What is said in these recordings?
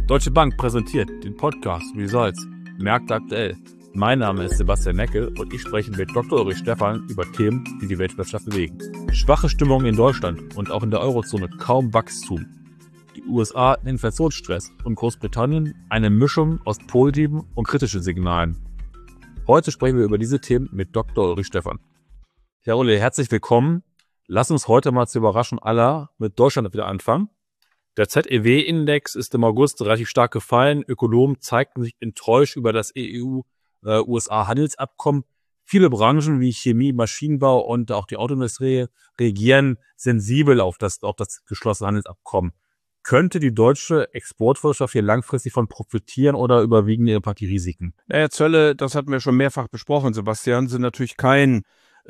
Deutsche Bank präsentiert den Podcast Results Märkte aktuell. Mein Name ist Sebastian Neckel und ich spreche mit Dr. Ulrich Stephan über Themen, die die Weltwirtschaft bewegen. Schwache Stimmung in Deutschland und auch in der Eurozone kaum Wachstum. Die USA Inflationsstress und Großbritannien eine Mischung aus positiven und kritischen Signalen. Heute sprechen wir über diese Themen mit Dr. Ulrich Stephan. Herr Ulle, herzlich willkommen. Lass uns heute mal zur Überraschung aller mit Deutschland wieder anfangen. Der ZEW-Index ist im August relativ stark gefallen. Ökonomen zeigten sich enttäuscht über das EU-USA-Handelsabkommen. Viele Branchen wie Chemie, Maschinenbau und auch die Autoindustrie reagieren sensibel auf das geschlossene Handelsabkommen. Könnte die deutsche Exportwirtschaft hier langfristig von profitieren oder überwiegen einfach die Risiken? Naja, Zölle, das hatten wir schon mehrfach besprochen, Sebastian, sind natürlich keine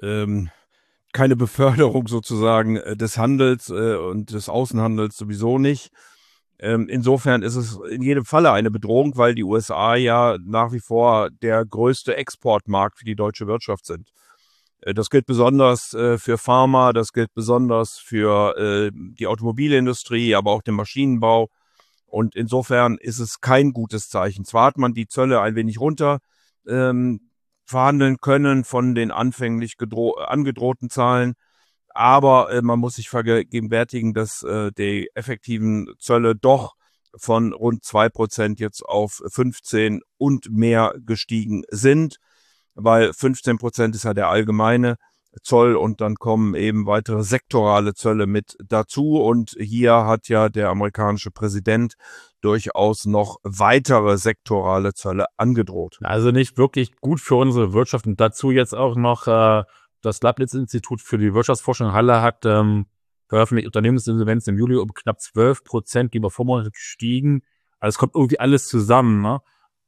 Beförderung sozusagen des Handels und des Außenhandels sowieso nicht. Insofern ist es in jedem Falle eine Bedrohung, weil die USA ja nach wie vor der größte Exportmarkt für die deutsche Wirtschaft sind. Das gilt besonders für Pharma, das gilt besonders für die Automobilindustrie, aber auch den Maschinenbau. Und insofern ist es kein gutes Zeichen. Zwar hat man die Zölle ein wenig runter verhandeln können von den anfänglich angedrohten Zahlen, aber man muss sich vergegenwärtigen, dass die effektiven Zölle doch von rund 2% jetzt auf 15 und mehr gestiegen sind, weil 15% ist ja der allgemeine Zoll und dann kommen eben weitere sektorale Zölle mit dazu. Und hier hat ja der amerikanische Präsident durchaus noch weitere sektorale Zölle angedroht. Also nicht wirklich gut für unsere Wirtschaft. Und dazu jetzt auch noch das Leibniz-Institut für die Wirtschaftsforschung in Halle hat veröffentlicht, Unternehmensinsolvenz im Juli um knapp 12% gegenüber Vormonat gestiegen. Also es kommt irgendwie alles zusammen, ne?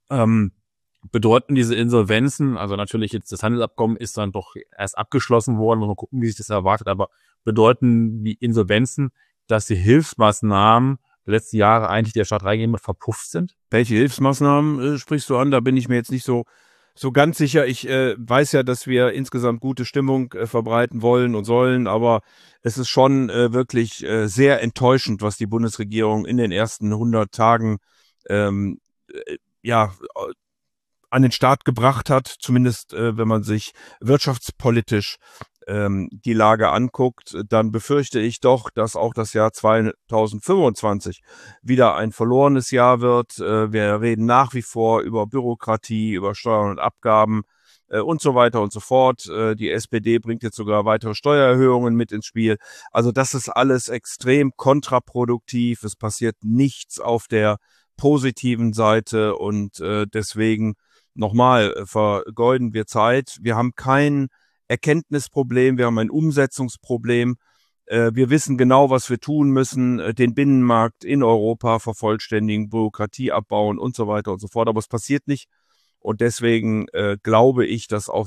Bedeuten diese Insolvenzen, also natürlich jetzt das Handelsabkommen ist dann doch erst abgeschlossen worden, muss man gucken, wie sich das erwartet, aber bedeuten die Insolvenzen, dass die Hilfsmaßnahmen der letzten Jahre eigentlich der Staat reingegeben hat, verpufft sind? Welche Hilfsmaßnahmen sprichst du an? Da bin ich mir jetzt nicht so ganz sicher. Ich weiß ja, dass wir insgesamt gute Stimmung verbreiten wollen und sollen, aber es ist schon wirklich sehr enttäuschend, was die Bundesregierung in den ersten 100 Tagen an den Start gebracht hat, zumindest wenn man sich wirtschaftspolitisch die Lage anguckt, dann befürchte ich doch, dass auch das Jahr 2025 wieder ein verlorenes Jahr wird. Wir reden nach wie vor über Bürokratie, über Steuern und Abgaben und so weiter und so fort. Die SPD bringt jetzt sogar weitere Steuererhöhungen mit ins Spiel. Also das ist alles extrem kontraproduktiv. Es passiert nichts auf der positiven Seite und deswegen nochmal, vergeuden wir Zeit. Wir haben kein Erkenntnisproblem, wir haben ein Umsetzungsproblem. Wir wissen genau, was wir tun müssen, den Binnenmarkt in Europa vervollständigen, Bürokratie abbauen und so weiter und so fort. Aber es passiert nicht. Und deswegen glaube ich, dass auch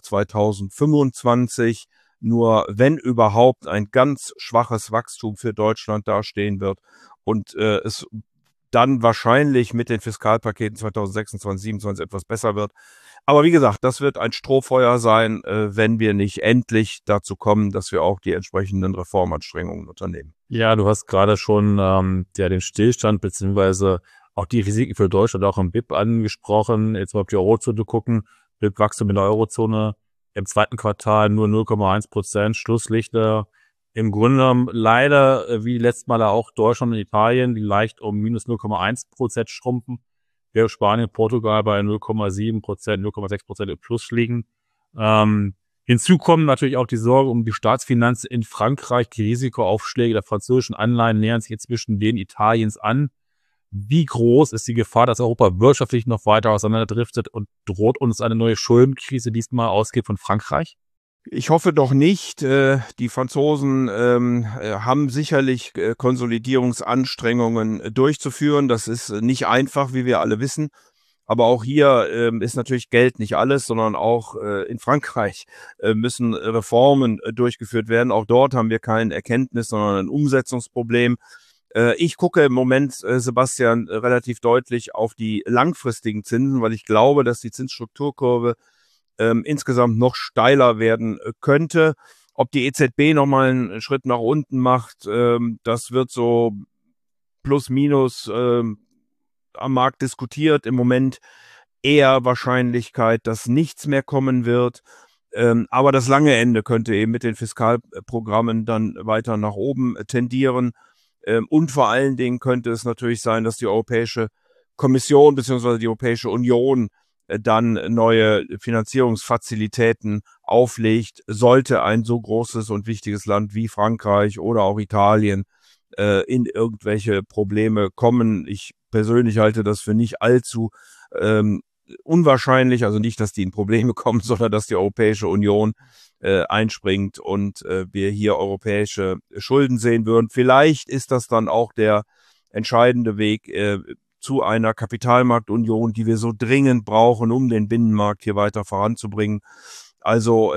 2025 nur, wenn überhaupt, ein ganz schwaches Wachstum für Deutschland dastehen wird und es dann wahrscheinlich mit den Fiskalpaketen 2026, 2027 etwas besser wird. Aber wie gesagt, das wird ein Strohfeuer sein, wenn wir nicht endlich dazu kommen, dass wir auch die entsprechenden Reformanstrengungen unternehmen. Ja, du hast gerade schon den Stillstand beziehungsweise auch die Risiken für Deutschland auch im BIP angesprochen. Jetzt mal auf die Eurozone gucken. BIP-Wachstum in der Eurozone im zweiten Quartal nur 0,1%, Schlusslichter. Im Grunde genommen leider, wie letztes Mal auch Deutschland und Italien, die leicht um minus 0,1% schrumpfen. Während Spanien, Portugal bei 0,7%, 0,6% im Plus liegen. Hinzu kommen natürlich auch die Sorge um die Staatsfinanzen in Frankreich. Die Risikoaufschläge der französischen Anleihen nähern sich inzwischen denen Italiens an. Wie groß ist die Gefahr, dass Europa wirtschaftlich noch weiter auseinanderdriftet und droht uns eine neue Schuldenkrise diesmal ausgeht von Frankreich? Ich hoffe doch nicht. Die Franzosen haben sicherlich Konsolidierungsanstrengungen durchzuführen. Das ist nicht einfach, wie wir alle wissen. Aber auch hier ist natürlich Geld nicht alles, sondern auch in Frankreich müssen Reformen durchgeführt werden. Auch dort haben wir kein Erkenntnis, sondern ein Umsetzungsproblem. Ich gucke im Moment, Sebastian, relativ deutlich auf die langfristigen Zinsen, weil ich glaube, dass die Zinsstrukturkurve insgesamt noch steiler werden könnte. Ob die EZB nochmal einen Schritt nach unten macht, das wird so plus minus am Markt diskutiert. Im Moment eher Wahrscheinlichkeit, dass nichts mehr kommen wird. Aber das lange Ende könnte eben mit den Fiskalprogrammen dann weiter nach oben tendieren. Und vor allen Dingen könnte es natürlich sein, dass die Europäische Kommission bzw. die Europäische Union dann neue Finanzierungsfazilitäten auflegt, sollte ein so großes und wichtiges Land wie Frankreich oder auch Italien in irgendwelche Probleme kommen. Ich persönlich halte das für nicht allzu unwahrscheinlich, also nicht, dass die in Probleme kommen, sondern dass die Europäische Union einspringt und wir hier europäische Schulden sehen würden. Vielleicht ist das dann auch der entscheidende Weg zu einer Kapitalmarktunion, die wir so dringend brauchen, um den Binnenmarkt hier weiter voranzubringen. Also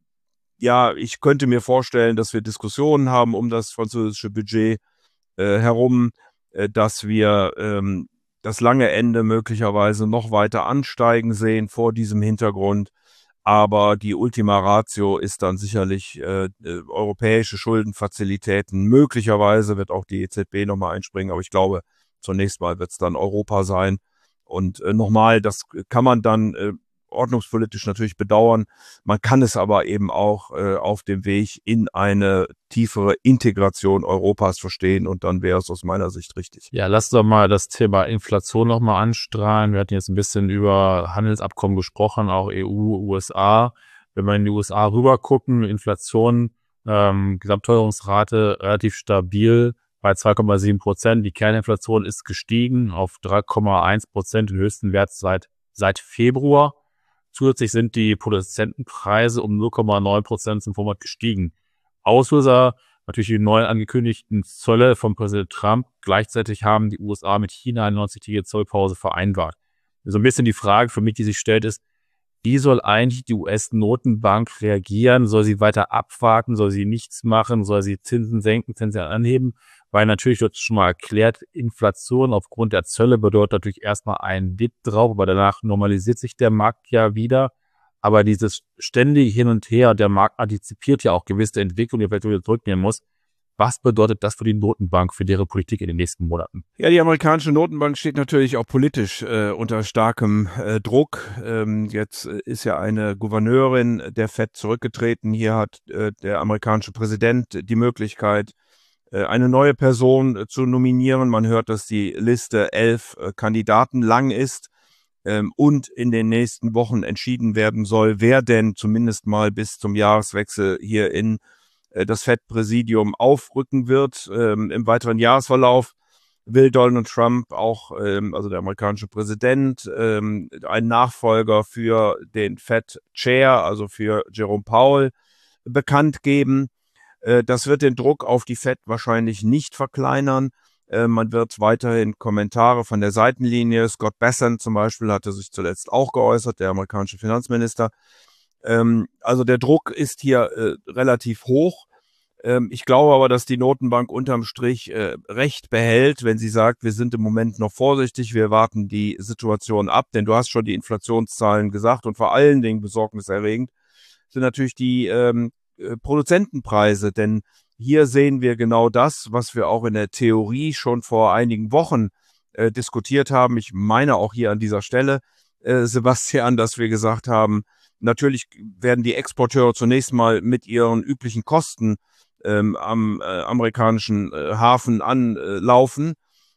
ja, ich könnte mir vorstellen, dass wir Diskussionen haben um das französische Budget herum, dass wir das lange Ende möglicherweise noch weiter ansteigen sehen vor diesem Hintergrund. Aber die Ultima Ratio ist dann sicherlich europäische Schuldenfazilitäten. Möglicherweise wird auch die EZB nochmal einspringen, aber ich glaube, zunächst mal wird es dann Europa sein. Und nochmal, das kann man dann ordnungspolitisch natürlich bedauern. Man kann es aber eben auch auf dem Weg in eine tiefere Integration Europas verstehen und dann wäre es aus meiner Sicht richtig. Ja, lass doch mal das Thema Inflation nochmal anstrahlen. Wir hatten jetzt ein bisschen über Handelsabkommen gesprochen, auch EU, USA. Wenn wir in die USA rüber gucken, Inflation, Gesamtteuerungsrate relativ stabil bei 2,7%. Die Kerninflation ist gestiegen auf 3,1%, den höchsten Wert seit Februar. Zusätzlich sind die Produzentenpreise um 0,9% zum Vormonat gestiegen. Auslöser natürlich die neu angekündigten Zölle von Präsident Trump. Gleichzeitig haben die USA mit China eine 90-tägige Zollpause vereinbart. So ein bisschen die Frage für mich, die sich stellt, ist, wie soll eigentlich die US-Notenbank reagieren? Soll sie weiter abwarten? Soll sie nichts machen? Soll sie Zinsen senken, Zinsen anheben? Weil natürlich, wird schon mal erklärt, Inflation aufgrund der Zölle bedeutet natürlich erstmal einen Dip drauf, aber danach normalisiert sich der Markt ja wieder. Aber dieses ständige Hin und Her, der Markt antizipiert ja auch gewisse Entwicklungen, die er vielleicht wieder zurücknehmen muss. Was bedeutet das für die Notenbank, für deren Politik in den nächsten Monaten? Ja, die amerikanische Notenbank steht natürlich auch politisch unter starkem Druck. Jetzt ist ja eine Gouverneurin der Fed zurückgetreten. Hier hat der amerikanische Präsident die Möglichkeit, eine neue Person zu nominieren. Man hört, dass die Liste 11 Kandidaten lang ist und in den nächsten Wochen entschieden werden soll, wer denn zumindest mal bis zum Jahreswechsel hier in das Fed-Präsidium aufrücken wird. Im weiteren Jahresverlauf will Donald Trump auch, also der amerikanische Präsident, einen Nachfolger für den Fed-Chair, also für Jerome Powell, bekannt geben. Das wird den Druck auf die Fed wahrscheinlich nicht verkleinern. Man wird weiterhin Kommentare von der Seitenlinie. Scott Bessent zum Beispiel hatte sich zuletzt auch geäußert, der amerikanische Finanzminister. Also der Druck ist hier relativ hoch. Ich glaube aber, dass die Notenbank unterm Strich Recht behält, wenn sie sagt, wir sind im Moment noch vorsichtig, wir warten die Situation ab, denn du hast schon die Inflationszahlen gesagt und vor allen Dingen besorgniserregend sind natürlich die Produzentenpreise, denn hier sehen wir genau das, was wir auch in der Theorie schon vor einigen Wochen diskutiert haben. Ich meine auch hier an dieser Stelle, Sebastian, dass wir gesagt haben, natürlich werden die Exporteure zunächst mal mit ihren üblichen Kosten am amerikanischen Hafen anlaufen.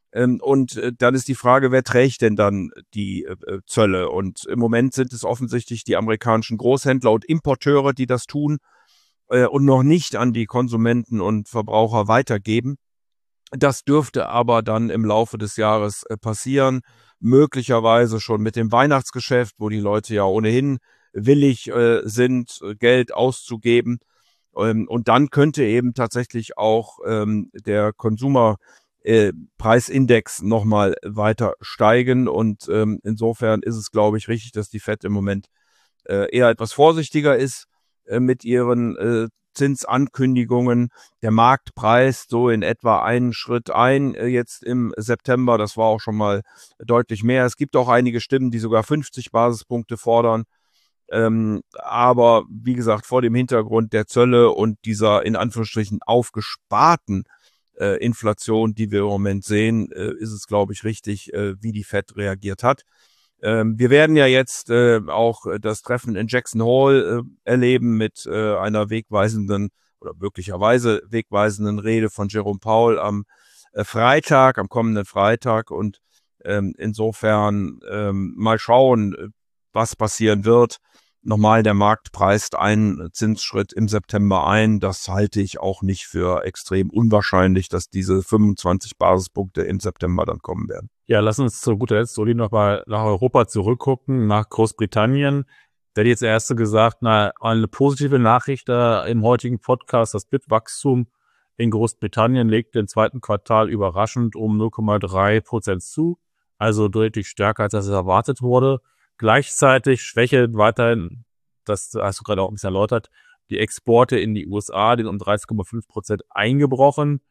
Und dann ist die Frage, wer trägt denn dann die Zölle? Und im Moment sind es offensichtlich die amerikanischen Großhändler und Importeure, die das tun und noch nicht an die Konsumenten und Verbraucher weitergeben. Das dürfte aber dann im Laufe des Jahres passieren, möglicherweise schon mit dem Weihnachtsgeschäft, wo die Leute ja ohnehin willig sind, Geld auszugeben. Und dann könnte eben tatsächlich auch der Konsumerpreisindex nochmal weiter steigen. Und insofern ist es, glaube ich, richtig, dass die Fed im Moment eher etwas vorsichtiger ist mit ihren Zinsankündigungen. Der Markt preist so in etwa einen Schritt ein jetzt im September. Das war auch schon mal deutlich mehr. Es gibt auch einige Stimmen, die sogar 50 Basispunkte fordern. Aber wie gesagt, vor dem Hintergrund der Zölle und dieser in Anführungsstrichen aufgesparten Inflation, die wir im Moment sehen, ist es, glaube ich, richtig, wie die Fed reagiert hat. Wir werden ja jetzt auch das Treffen in Jackson Hole erleben mit einer wegweisenden oder möglicherweise wegweisenden Rede von Jerome Powell am kommenden Freitag. Und insofern mal schauen, was passieren wird. Nochmal, der Markt preist einen Zinsschritt im September ein. Das halte ich auch nicht für extrem unwahrscheinlich, dass diese 25 Basispunkte im September dann kommen werden. Ja, lass uns zu guter Letzt, Uli, noch mal nach Europa zurückgucken, nach Großbritannien. Da hat jetzt der Erste gesagt, eine positive Nachricht im heutigen Podcast, das BIP-Wachstum in Großbritannien legte im zweiten Quartal überraschend um 0,3% zu, also deutlich stärker, als das erwartet wurde. Gleichzeitig schwächeln weiterhin, das hast du gerade auch ein bisschen erläutert, die Exporte in die USA, die sind um 30,5% eingebrochen.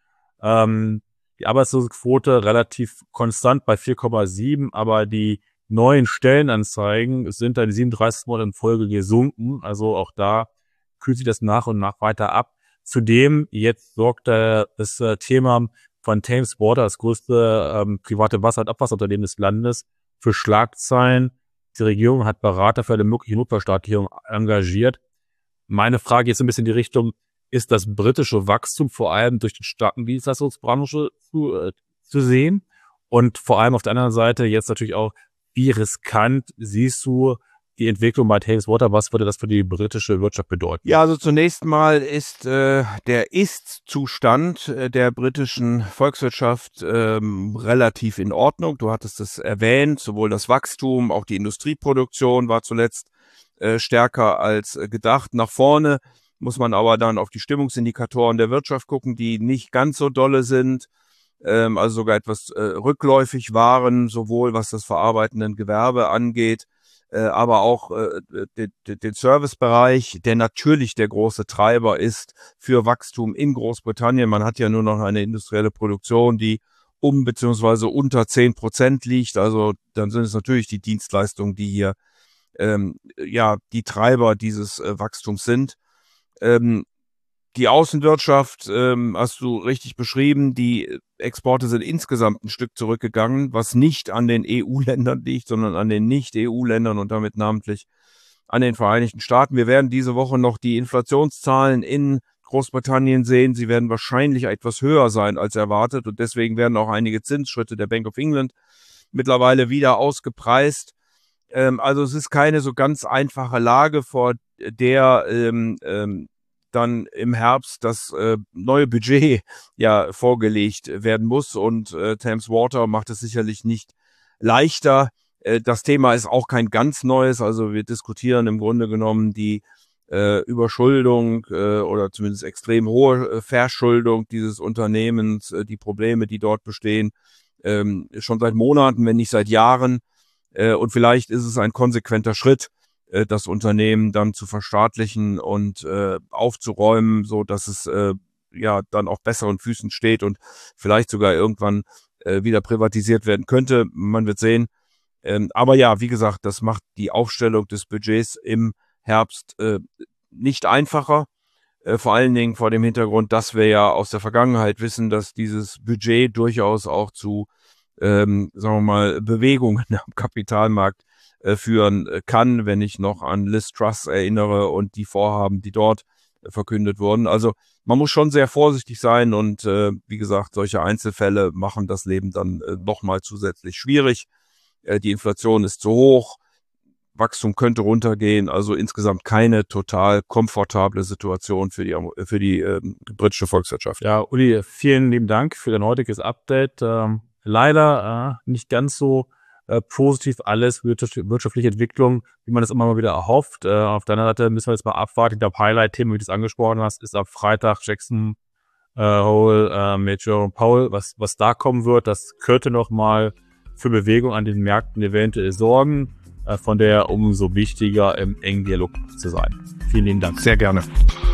Die Arbeitslosenquote relativ konstant bei 4,7, aber die neuen Stellenanzeigen sind dann 37 Monate in Folge gesunken. Also auch da kühlt sich das nach und nach weiter ab. Zudem jetzt sorgt das Thema von Thames Water, das größte private Wasser- und Abwasserunternehmen des Landes, für Schlagzeilen. Die Regierung hat Berater für eine mögliche Notverstaatlichung engagiert. Meine Frage jetzt ein bisschen in die Richtung, ist das britische Wachstum vor allem durch die starken Dienstleistungsbranche zu sehen? Und vor allem auf der anderen Seite jetzt natürlich auch, wie riskant siehst du die Entwicklung bei Thames Water? Was würde das für die britische Wirtschaft bedeuten? Ja, also zunächst mal ist der Ist-Zustand der britischen Volkswirtschaft relativ in Ordnung. Du hattest es erwähnt, sowohl das Wachstum, auch die Industrieproduktion war zuletzt stärker als gedacht. Nach vorne muss man aber dann auf die Stimmungsindikatoren der Wirtschaft gucken, die nicht ganz so dolle sind, also sogar etwas rückläufig waren, sowohl was das verarbeitenden Gewerbe angeht, aber auch den Servicebereich, der natürlich der große Treiber ist für Wachstum in Großbritannien. Man hat ja nur noch eine industrielle Produktion, die bzw. unter 10% liegt. Also dann sind es natürlich die Dienstleistungen, die hier die Treiber dieses Wachstums sind. Die Außenwirtschaft hast du richtig beschrieben. Die Exporte sind insgesamt ein Stück zurückgegangen, was nicht an den EU-Ländern liegt, sondern an den Nicht-EU-Ländern und damit namentlich an den Vereinigten Staaten. Wir werden diese Woche noch die Inflationszahlen in Großbritannien sehen. Sie werden wahrscheinlich etwas höher sein als erwartet und deswegen werden auch einige Zinsschritte der Bank of England mittlerweile wieder ausgepreist. Also es ist keine so ganz einfache Lage, vor der dann im Herbst das neue Budget ja vorgelegt werden muss und Thames Water macht es sicherlich nicht leichter. Das Thema ist auch kein ganz neues, also wir diskutieren im Grunde genommen die Überschuldung oder zumindest extrem hohe Verschuldung dieses Unternehmens, die Probleme, die dort bestehen, schon seit Monaten, wenn nicht seit Jahren. Und vielleicht ist es ein konsequenter Schritt, das Unternehmen dann zu verstaatlichen und aufzuräumen, so dass es dann auf besseren Füßen steht und vielleicht sogar irgendwann wieder privatisiert werden könnte. Man wird sehen. Aber ja, wie gesagt, das macht die Aufstellung des Budgets im Herbst nicht einfacher. Vor allen Dingen vor dem Hintergrund, dass wir ja aus der Vergangenheit wissen, dass dieses Budget durchaus auch zu sagen wir mal, Bewegungen am Kapitalmarkt führen kann, wenn ich noch an Liz Truss erinnere und die Vorhaben, die dort verkündet wurden. Also man muss schon sehr vorsichtig sein und wie gesagt, solche Einzelfälle machen das Leben dann nochmal zusätzlich schwierig. Die Inflation ist zu hoch, Wachstum könnte runtergehen, also insgesamt keine total komfortable Situation für die britische Volkswirtschaft. Ja, Uli, vielen lieben Dank für dein heutiges Update. Leider nicht ganz so positiv alles, wirtschaftliche Entwicklung, wie man das immer mal wieder erhofft. Auf deiner Seite müssen wir jetzt mal abwarten. Ich glaube, Highlight-Thema, wie du es angesprochen hast, ist ab Freitag Jackson Hole mit Jerome Powell. Was da kommen wird, das könnte noch mal für Bewegung an den Märkten eventuell sorgen, von der umso wichtiger im engen Dialog zu sein. Vielen lieben Dank. Sehr gerne.